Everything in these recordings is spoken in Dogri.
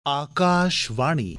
आकाशवाणी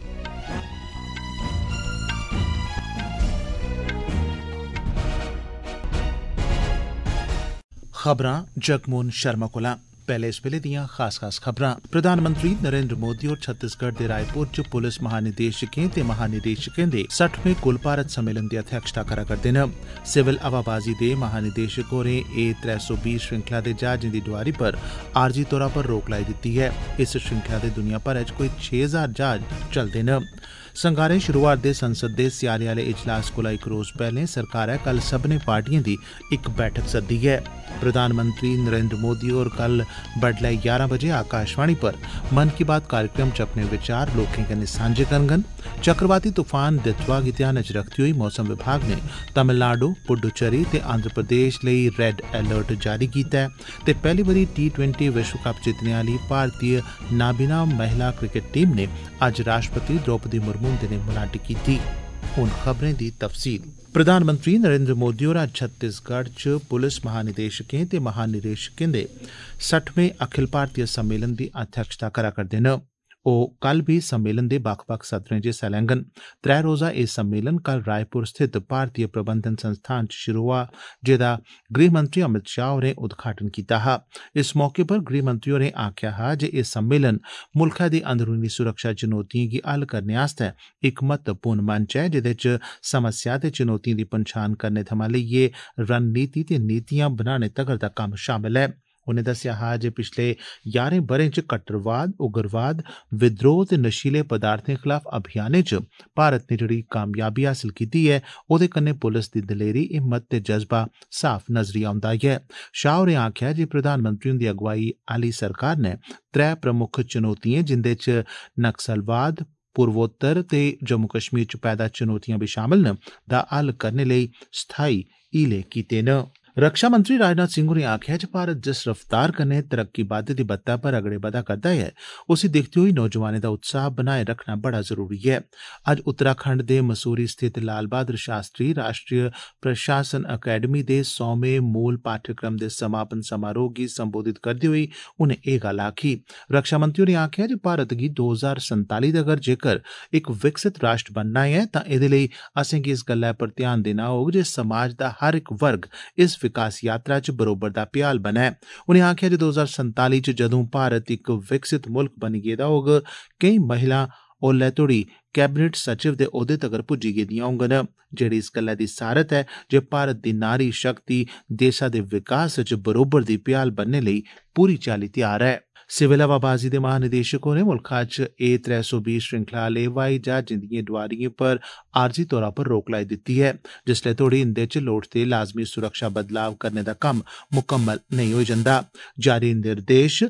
खबरां जगमोहन शर्मा कोला। पहले इस वेले दियां खास खबरां। प्रधानमंत्री नरेंद्र मोदी होर छत्तीसगढ़ दे रायपुर च पुलिस महानिदेशकें ते महानिदेशकें दे 60वें कुल भारत सम्मेलन दी अध्यक्षता करा करदे न। सिविल हवाबाजी दे महानिदेशक होरें A320 श्रृंखला दे जहाजें दी डोआरी पर आरजी तौरा पर रोक लाई दित्ती ऐ। इस श्रृंखला दे दुनिया भरै च कोई 6000 जहाज चलदे न। संगारें शुरू होआ दे संसद दे स्याले आले इजलास कोला इक रोज पैहले सरकारै कल सब्भनें पार्टिएं दी इक बैठक सद्दी ऐ। प्रधानमंत्री नरेंद्र मोदी होर कल बडलै 11 बजे आकाशवाणी पर मन की बात कार्यक्रम च अपने विचार लोकें कन्नै सांझे करङन। चक्रवाती तूफान दितवा गी ध्यानै च रखदे होई मौसम विभाग ने तमिलनाडु, पुडुचेरी ते आंध्र प्रदेश लेई रेड अलर्ट जारी कीता ऐ ते पैहली बारी T20 विश्व कप जितने आली भारतीय नाबीना महिला क्रिकेट टीम ने अज्ज राष्ट्रपति द्रौपदी मुर्मू हुंदे नै मलाटी कीती। हुण खबरें दी तफसील। प्रधानमंत्री नरेंद्र मोदी होर अज्ज छत्तीसगढ़ च पुलिस महानिदेशकें ते महानिदेशकें दे 60वें अखिल भारतीय सम्मेलन दी अध्यक्षता करा करदे न। ओह कल बी सम्मेलन दे बक्ख-बक्ख सत्रें च हिस्सा लैङन। 3 रोजा एह सम्मेलन कल रायपुर स्थित भारतीय प्रबंधन संस्थान च शुरू होआ, जेदा गृहमंत्री अमित शाह होरें उद्घाटन कीता हा। इस मौके पर गृहमंत्री होरें आखेआ हा जे एह सम्मेलन मुल्खै दी अंदरूनी सुरक्षा चुनौतिएं गी हल करने आस्तै इक महत्वपूर्ण मंच ऐ, जेदे च समस्या ते चुनौतिएं दी पन्छान करने थमां लेइयै रणनीति ते नीतियां बनाने तगर दा कम्म शामल ऐ। उनें दस्सेआ हा जे पिछले 11 ब'रें च कट्टरवाद, उग्रवाद, विद्रोह ते नशीले पदार्थें खलाफ अभियानें च भारत ने जेहड़ी कामयाबी हासल कीती ऐ, ओहदे कन्नै पुलिस दी दलेरी, हिम्मत ते जज्बा साफ नजरी औंदा ऐ। शाह होरें आखेआ जे प्रधानमंत्री हुंदी अगुवाई आली सरकार ने 3 प्रमुख चुनौतिएं, जिंदे च नक्सलवाद, पूर्वोत्तर ते जम्मू कश्मीर च पैदा चुनौतियां बी शामल न, दा हल करने लेई स्थाई हीले कीते न। रक्षा मंत्री राजनाथ सिंह होरें आखेआ जे भारत जिस रफ्तार कन्नै तरक्की बाद्दे दी बत्ता पर अगड़े बधा करदा ऐ, उसी दिखदे होई नौजवानें दा उत्साह बनाए रखना बड़ा जरूरी ऐ। अज्ज उत्तराखंड दे मसूरी स्थित लाल बहादुर शास्त्री राष्ट्रीय प्रशासन अकैडमी दे 100वें मूल पाठ्यक्रम दे समापन समारोह गी संबोधित करदे होई उनें एह गल्ल आखी। रक्षा मंत्री होरें आखेआ जे भारत गी 2047 तगर जेकर इक विकसित राष्ट्र बनना ऐ, तां एहदे लेई असेंगी इस गल्लै पर ध्यान देना होग जे समाज दा हर इक वर्ग इस विकास यात्रा च बरोबर दा भ्याल बनै। उनें आखेआ जे 2047 च जदूं भारत इक विकसित मुल्क बनी गेदा होग, केईं महिलां ओल्लै तोड़ी कैबिनेट सचिव दे ओहदे तगर पुज्जी गेदियां होङन, जेहड़ी इस गल्लै दी सारत ऐ जे भारत दी नारी शक्ति देसा दे विकास च बरोबर दी भ्याल बनने लेई पूरी चाल्ली तैयार ऐ। सिविल हवाबाजी दे महानिदेशक होरें मुल्खा च A320 श्रृंखला आले हवाई जहाजें दिएं डोआरिएं पर आरजी तौरा पर रोक लाई दित्ती ऐ, जिसलै तोड़ी इंदे च लोड़चदे लाजमी सुरक्षा बदलाव करने दा कम्म मुकम्मल नेईं होई जंदा। जारी निर्देश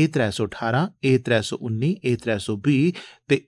A318, A319, A320 ते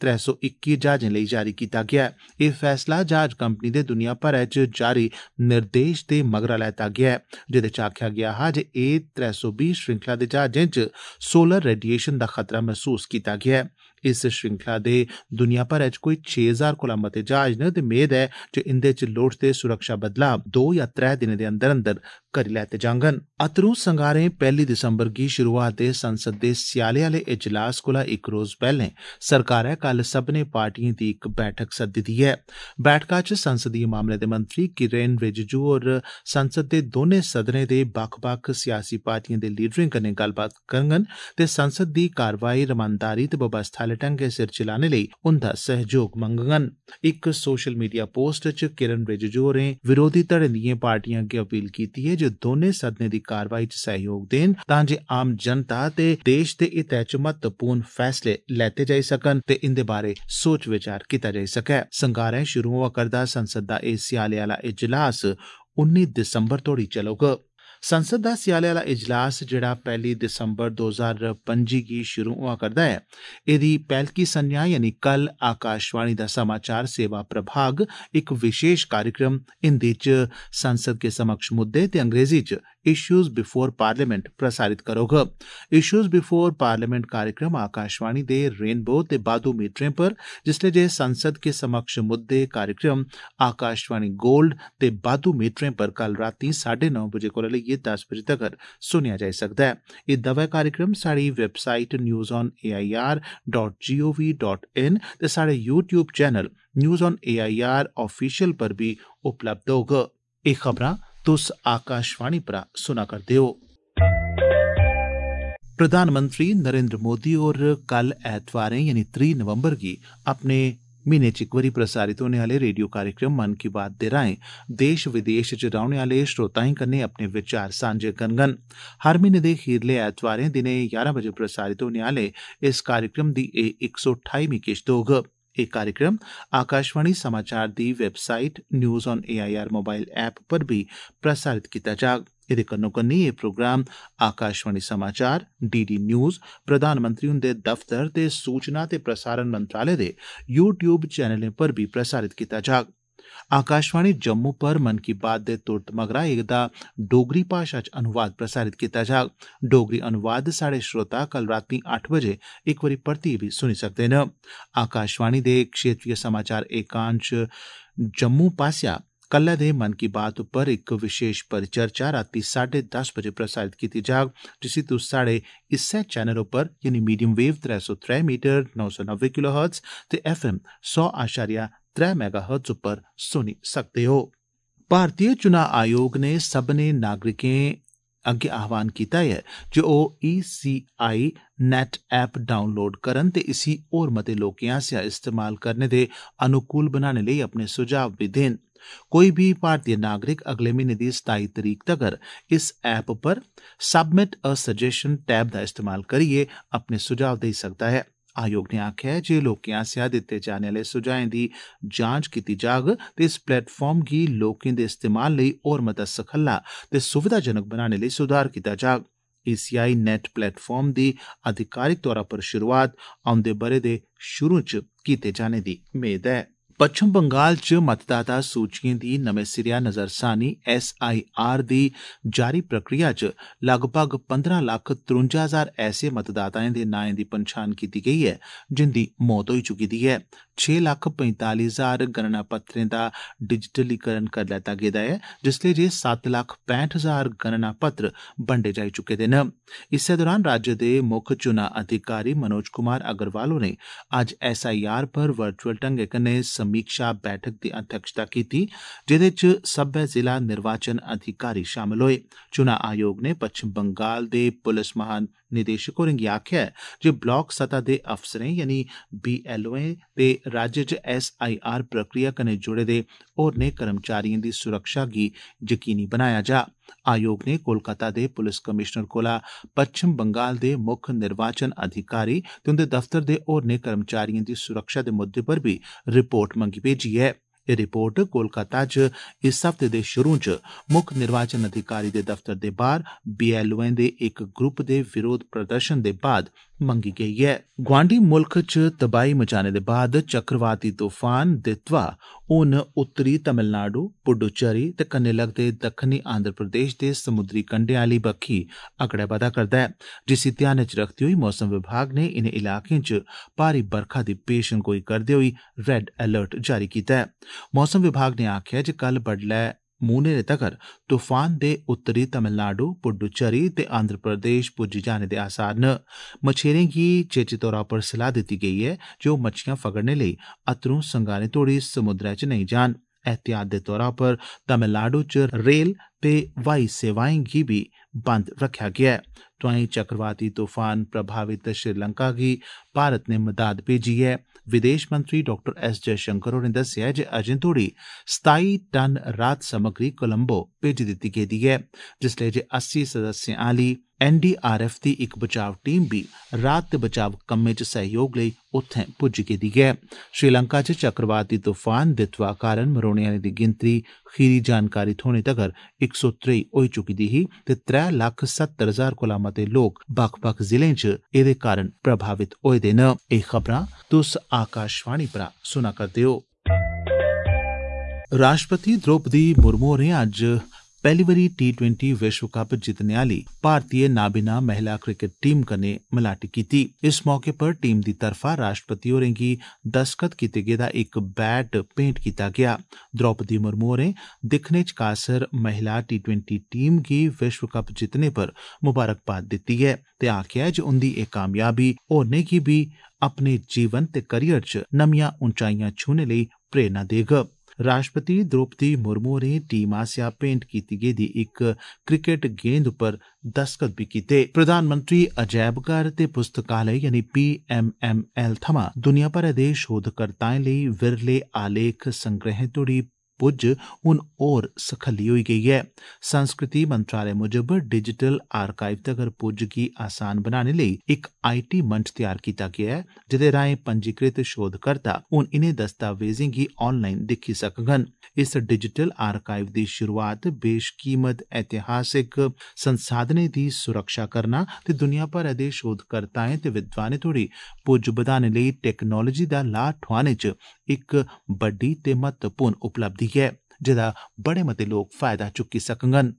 A321 जहाजें लेई जारी कीता गेआ ऐ। एह फैसला जहाज कंपनी दे दुनिया भरै च जारी निर्देश दे मगरा लैता गेआ ऐ, जेदे च आखेआ गेआ हा जे A320 श्रृंखला दे जहाजें च सोलर रेडिएशन दा खतरा महसूस कीता गेआ ऐ। इस श्रृंखला दे दुनिया भरै च कोई 6000 कोला मते जहाज न ते मेद ऐ जे इंदे च लोड़चदे सुरक्षा बदलाव 2 या 3 दिनें दे अंदर अंदर करी लैते जाङन। अतरू संगारें 1 दिसंबर गी शुरू होआ दे संसद दे स्याले आले इजलास कोला इक रोज पैहले सरकारै कल सब्भनें पार्टिएं दी इक बैठक सद्दी दी ऐ। बैठका च संसदीय मामले दे मंत्री किरेन रिजिजू होर संसद दे दौनें सदनें दे बक्ख-बक्ख सियासी पार्टिएं दे लीडरें कन्नै गल्लबात करङन ते संसद दी कारवाई रमानदारी ते बवस्था आले ढंगै सिर चलाने लेई उंदा सहयोग मंगङन। इक सोशल मीडिया पोस्ट च किरेन रिजिजू होरें विरोधी धड़ें दिएं पार्टिएं अग्गे अपील कीती ऐ जे दौनें सदनें दी कारवाई च सहयोग देन, तां जे आम जनता ते देश दे हितै च महत्वपूर्ण फैसले लैते जाई सकन ते इंदे बारै सोच विचार कीता जाई सकै। संगारें शुरू होआ करदा संसद दा एह स्याले आला इजलास 19 दिसंबर तोड़ी चलोग। संसद दा स्याले आला इजलास जेहड़ा 1 दिसंबर 2025 गी शुरू होआ करदा ऐ, एदी पैहलकी संञा यानी कल आकाशवाणी दा समाचार सेवा प्रभाग इक विशेष कार्यक्रम हिंदी च संसद के समक्ष मुद्दे ते अंग्रेजी च इश्यूज बिफोर पार्लियामेंट प्रसारित करोग। इश्यूज बिफोर पार्लियामेंट कार्यक्रम आकाशवाणी दे रेनबो ते बादू मीटरें पर, जिसले जे संसद के समक्ष मुद्दे कार्यक्रम आकाशवाणी गोल्ड ते बादू मीटरें पर कल रातीं 9:30 बजे कोला लेइयै लेइयै 10 बजे तगर सुनेआ जाई सकदा ऐ। एह् दवै कार्यक्रम साढ़ी वेबसाइट newsonair.gov.in ते साढ़े YouTube channel news on AIR official पर भी उपलब्ध होग। एह् खबरां तुस आकाशवाणी परा सुना करदे हो। प्रधानमंत्री नरेंद्र मोदी होर कल ऐतवारें यानी 3 नवंबर गी अपने म्हीने च इक बारी प्रसारित होने आह्ले रेडियो कार्यक्रम मन की बात दे राएं देश विदेश च रौह्ने आह्ले श्रोताएं कन्नै अपने विचार सांझे करङन। हर म्हीने दे खीरले ऐतवारें दिनें 11 बजे प्रसारित होने आह्ले इस कार्यक्रम दी एह् 128वीं किश्त होग। एह् कार्यक्रम आकाशवाणी समाचार दी website news on AIR mobile app पर भी प्रसारित कीता जाग। एह्दे कन्नो-कन्नी एह् प्रोग्राम आकाशवाणी समाचार, DD न्यूज़, प्रधानमंत्री हुंदे दफ्तर ते सूचना ते प्रसारण मंत्रालय दे YouTube चैनलें पर भी प्रसारित कीता जाग। आकाशवाणी जम्मू पर मन की बात दे तुरत मगरा एह्दा डोगरी भाशा च अनुवाद प्रसारित कीता जाग। डोगरी अनुवाद साढ़े श्रोता कल रातीं 8 बजे इक बारी परतियै भी सुनी सकदे न। आकाशवाणी दे क्षेत्रीय समाचार एकांश जम्मू पास्सेआ कल्लै दे मन की बात उप्पर इक विशेष परिचर्चा रातीं 10:30 बजे प्रसारित कीती जाग, जिसी तुस साढ़े इस्सै चैनल उप्पर यानी मीडियम वेव 303 मीटर 990 किलोहर्ट्ज ते FM 100.3 मेगाहर्ट्ज उप्पर सुनी सकदे हो। भारतीय चुनां आयोग ने सब्भनें नागरिकें अग्गे आह्वान कीता ऐ जे ओह् ECI नेट ऐप डाउनलोड करन ते इसी होर मते लोकें आसेआ इस्तेमाल करने दे अनुकूल बनाने लेई अपने सुझाव बी देन। कोई भी भारतीय नागरिक अगले म्हीने दी 27 तरीक तगर इस ऐप पर सबमिट अ सजेशन टैब दा इस्तेमाल करियै अपने सुझाव देई सकदा ऐ। आयोग ने आखेआ ऐ जे लोकें आसेआ दित्ते जाने आह्ले सुझाएं दी जांच कीती जाग ते इस प्लेटफार्म गी लोकें दे इस्तेमाल लेई होर मता सखल्ला ते सुविधाजनक बनाने लेई सुधार कीता जाग। ECI नेट प्लेटफार्म दी आधिकारिक तौरा पर शुरुआत औंदे ब'रे दे शुरू च कीते जाने दी मेद ऐ। पच्छम बंगाल च मतदाता सूचिएं दी नमें सिरेआ नजरसानी SIR दी जारी प्रक्रिया च लगभग 15,53,000 ऐसे मतदाताएं दे नाएं दी पंछान कीती गेई ऐ जिंदी मौत होई चुकी दी ऐ। 6,45,000 गणना पत्रें दा डिजिटलीकरण करी लैता गेदा ऐ, जिसलै जे 7,65,000 गणना पत्र बंडे जाई चुके दे न। इस्सै दौरान राज्य दे मुक्ख चुनां अधिकारी मनोज कुमार अग्रवाल होरें अज्ज SIR पर वर्चुअल ढंगै कन्नै समीक्षा बैठक दी अध्यक्षता कीती, जेह्दे च सब्बै जिला निर्वाचन अधिकारी शामल होए। चुनां आयोग ने पच्छम बंगाल दे पुलस महानिदेशक होरें गी आखेआ ऐ जे ब्लाक सतह दे अफसरें यानी BLOएं ते राज्य च SIR प्रक्रिया कन्नै जुड़े दे होरनें कर्मचारिएं दी सुरक्षा गी यकीनी बनाया जा। आयोग ने कोलकाता दे पुलिस कमिशनर कोला पच्छम बंगाल दे मुक्ख निर्वाचन अधिकारी ते उंदे दफ्तर दे होरनें कर्मचारिएं दी सुरक्षा दे मुद्दे पर भी रिपोर्ट मंगी भेजी ऐ। एह् रिपोर्ट कोलकाता च इस हफ्ते दे शुरू च मुक्ख निर्वाचन अधिकारी दे दफ्तर दे बाह्र BLOएं दे इक ग्रुप दे विरोध प्रदर्शन दे बाद मंगी गेई ऐ। गुआंढी मुल्ख च तबाही मचाने दे बाद चक्रवाती तूफान दित्वा हून उत्तरी तमिलनाडु, पुडुचेरी ते कन्नै लगदे दक्खनी आंध्र प्रदेश दे समुद्री कंढे आह्ली बक्खी अगड़े बधा करदा ऐ, जिसी ध्यानै च रखदे होई मौसम विभाग ने इनें इलाकें च भारी बरखा दी पेशनगोई करदे होई रेड अलर्ट जारी कीता ऐ। मौसम विभाग ने आखेआ जे कल बडलै मूंह न्हेरे तगर तूफान दे उत्तरी तमिलनाडु, पुडुचेरी ते आंध्र प्रदेश पुज्जी जाने दे आसार न। मछेरें गी चेचे तौरा पर सलाह दित्ती गेई ऐ जे ओह् मच्छियां फगड़ने लेई अत्तरूं संगारें तोड़ी समुद्रै च नेईं जान। एहतियात दे तौरा पर तमिलनाडु च रेल ते हवाई सेवाएं गी बी बंद रखेआ गेआ ऐ। तोआईं चक्रवाती तूफान प्रभावित श्रीलंका गी भारत ने मदाद भेजी ऐ। विदेश मंत्री डॉ S जयशंकर होरें दस्सेआ जे अजें तोड़ी 27 टन राहत समग्री कोलंबो भेजी दित्ती गेदी ऐ, जिसलै जे 80 सदस्यें आह्ली NDRF दी इक बचाव टीम बी राहत ते बचाव कम्में च सैह्योग लेई उत्थें पुज्जी गेदी ऐ। श्रीलंका च चक्रवाती तूफान दित्वा कारण मरोने आह्लें दी गिनतरी खीरी जानकारी थ्होने तगर 123 होई चुकी दी ही ते 3,70,000 कोला मते लोक बक्ख-बक्ख जिलें च एह्दे कारण प्रभावित होए दे न। एह् खबरां तुस आकाशवाणी परा सुना करदे हो। राष्ट्रपति द्रौपदी मुर्मू होरें अज्ज पहली बारी T20 विश्व कप जितने आली भारतीय नाबिना महिला क्रिकेट टीम कन्नै मलाटी कीती। इस मौके पर टीम दी तरफा राष्ट्रपति होरें गी दस्तखत कीते गेदा इक बैट भेंट कीता गेआ। द्रौपदी मुर्मू होरें दिक्खने च कासर महिला T20 टीम गी विश्व कप जितने पर मुबारकबाद दित्ती ऐ ते आखेआ ऐ जे उंदी एह कामयाबी होरनें गी बी अपने जीवन ते करियर च नमियां ऊंचाइयां छूने लेई प्रेरणा देग। राष्ट्रपति द्रौपदी मुर्मू होरें टीम आसेआ भेंट कीती गेदी इक क्रिकेट गेंद उप्पर दस्तखत बी कीते। प्रधानमंत्री अजैबघर ते पुस्तकालय यानी PMML थमां दुनिया भरै दे शोधकर्ताएं लेई विरले आलेख संग्रहें तोड़ी पुज्ज हुन होर सखल्ली होई गेई ऐ। संस्कृति मंत्रालय मुजब डिजिटल आर्काइव तगर पुज्ज गी आसान बनाने लेई इक IT मंच तैयार कीता गेआ ऐ जेदे राएं पंजीकृत शोधकर्ता हुन इनें दस्तावेजें गी ऑनलाइन दिक्खी सकङन। इस डिजिटल आर्काइव दी शुरुआत बेशकीमत ऐतिहासिक संसाधनें दी सुरक्षा करना ते दुनिया भरै दे शोधकर्ताएं ते विद्वानें तोड़ी पुज्ज बधाने लेई टेक्नोलाजी दा लाह ठोआने च इक बड्डी ते महत्वपूर्ण उपलब्धि ऐ जेदा बड़े मते लोक फायदा चुक्की सकङन।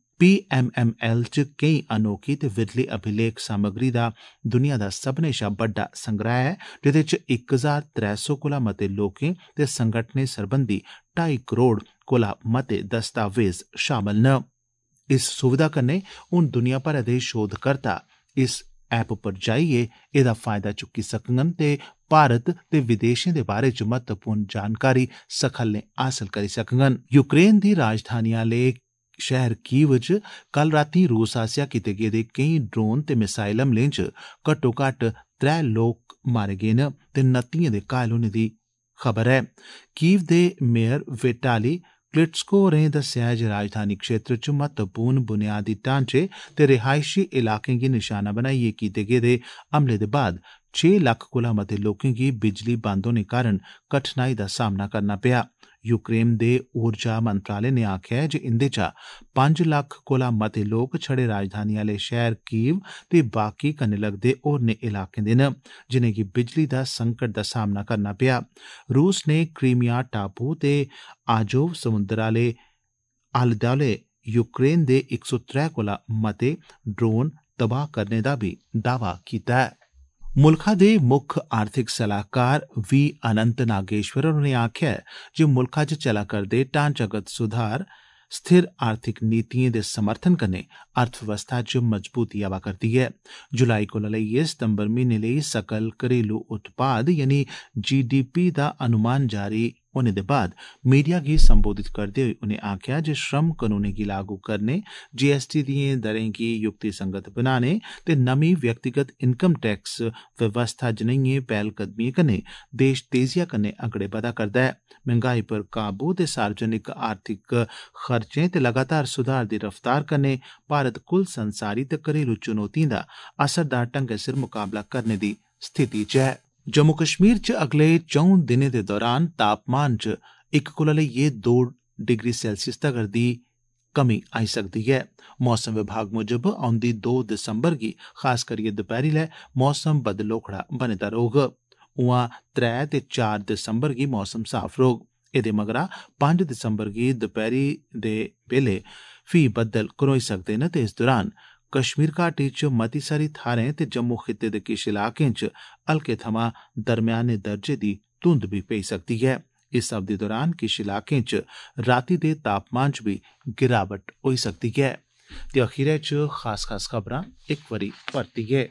PMML च केई अनोखी ते विरली अभिलेख सामग्री दा दुनिया दा सभनें शा बड्डा संग्रह ऐ जेदे च 1300 कोला मते लोकें ते संगठनें सरबंधी 2.5 करोड़ कोला मते दस्तावेज शामल न। इस सुविधा कन्नै हुन दुनिया भरै दे शोधकर्ता इस ऐप पर जाइयै एह्दा फायदा चुक्की सकङन ते भारत ते विदेशें दे बारे च महत्वपूर्ण जानकारी सखल्ले हासल करी सकङन। यूक्रेन दी राजधानी आले शहर कीव च कल रातीं रूस आसेआ कीते गेदे केई ड्रोन ते मिसाइल हमलें च घट्टो घट्ट 3 लोक मारे गे न ते 29 दे घायल होने दी खबर ऐ। कीव दे मेयर विटाली क्लिट्सको होरें दस्सेआ जे राजधानी क्षेत्र च महत्वपूर्ण बुनियादी ढांचे ते रिहायशी इलाकें गी निशाना बनाइयै कीते गेदे हमले दे बाद 6 लक्ख कोला मते लोकें गी बिजली बंद होने कारण कठनाई दा सामना करना पेआ। यूक्रेन दे ऊर्जा मंत्रालय ने आखेआ ऐ जे इंदे चा 5 लक्ख कोला मते लोक छड़े राजधानी आले शहर कीव ते बाकी कन्नै लगदे होरनें इलाकें दे न जिनेंगी बिजली दा संकट दा सामना करना पेआ। रूस ने क्रीमिया टापू ते आजोव समुंदर आले आले-दुआले यूक्रेन दे 103 कोला मते ड्रोन तबाह करने दा बी दावा कीता ऐ। मुल्खा दे मुक्ख आर्थिक सलाहकार V. अनंत नागेश्वर होरें आखेआ जे मुल्खा च चला करदे ढांचागत सुधार स्थिर आर्थिक नीतिएं दे समर्थन कन्नै अर्थव्यवस्था च मजबूती आवा करदी ऐ। जुलाई कोला लेइयै सितंबर म्हीने लेई सकल घरेलू उत्पाद यानी GDP दा अनुमान जारी होने दे बाद मीडिया गी संबोधित करदे होई उनें आखेआ जे श्रम कानूनें गी लागू करने, GST दिएं दरें गी युक्तिसंगत बनाने ते नमीं व्यक्तिगत इनकम टैक्स व्यवस्था जनेहियें पैह्लकदमिएं कन्नै देश तेजिया कन्नै अगड़े बधा करदा ऐ। महंगाई पर काबू ते सार्वजनिक आर्थिक खर्चें ते लगातार सुधार दी रफ्तार कन्नै भारत कुल संसारी ते घरेलू चुनौतिएं दा असरदार ढंगै सिर मुकाबला करने दी स्थिति च ऐ। जम्मू कश्मीर च अगले 4 दिनें दे दौरान तापमान च 1 कोला लेइयै 2 डिग्री सेल्सियस तगर दी कमी आई सकदी ऐ। मौसम विभाग मुजब औंदी 2 दिसंबर गी खास करियै दपैह्री लै मौसम बदलोखड़ा बने दा रौह्ग। उआं 3 ते 4 दिसंबर गी मौसम साफ रौह्ग। एह्दे मगरा 5 दिसंबर गी दपैह्री दे बेल्ले फ्ही बद्दल घरोई सकदे न ते इस दौरान कश्मीर घाटी च मती सारी थाह्रें ते जम्मू खित्ते दे किश इलाकें च हल्के थमां दरम्याने दर्जे दी धुंध बी पेई सकदी ऐ। इस अवधि दौरान किश इलाकें च राती दे तापमान च बी गिरावट होई सकदी ऐ। ते अखीरै च खास खबरां इक बारी परतियै।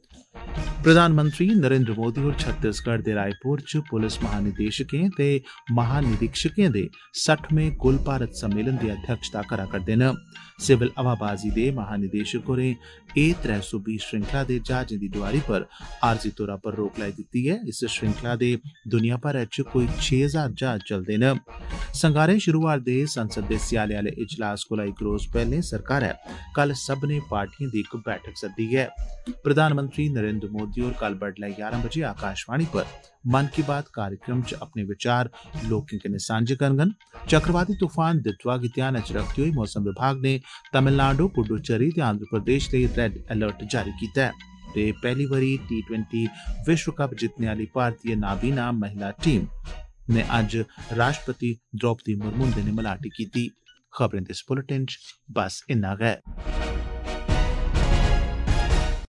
प्रधानमंत्री नरेंद्र मोदी होर छत्तीसगढ़ दे रायपुर च पुलिस महानिदेशकें ते महानिरीक्षकें दे 60वें कुल भारत सम्मेलन दी अध्यक्षता करा करदे न। सिविल हवाबाजी दे महानिदेशक होरें A320 श्रृंखला दे जहाजें दी डोआरी पर आरजी तौरा पर रोक लाई दित्ती ऐ। इस श्रृंखला दे दुनिया भरै च कोई 6000 जहाज चलदे न। संगारें शुरू होआ दे संसद दे स्याले आले इजलास कोला इक रोज पैह्ले सरकारै कल सब्भनें पार्टिएं दी इक बैठक सद्दी ऐ। प्रधानमंत्री नरेंद्र मोदी होर कल बडलै 11 बजे आकाशवाणी पर मन की बात कार्यक्रम च अपने विचार लोकें कन्नै सांझे करङन। चक्रवाती तूफान दित्वा गी ध्यानै च रखदे होई मौसम विभाग ने तमिलनाडु, पुडुचेरी ते आंध्र प्रदेश लेई रेड अलर्ट जारी कीता ऐ। ते पैह्ली बारी T20 विश्व कप जितने आली भारतीय नाबीना महिला टीम ने अज्ज राष्ट्रपति द्रौपदी मुर्मू हुंदे नै मलाटी कीती। खबरें दे इस बुलेटिन च बस इन्ना गै।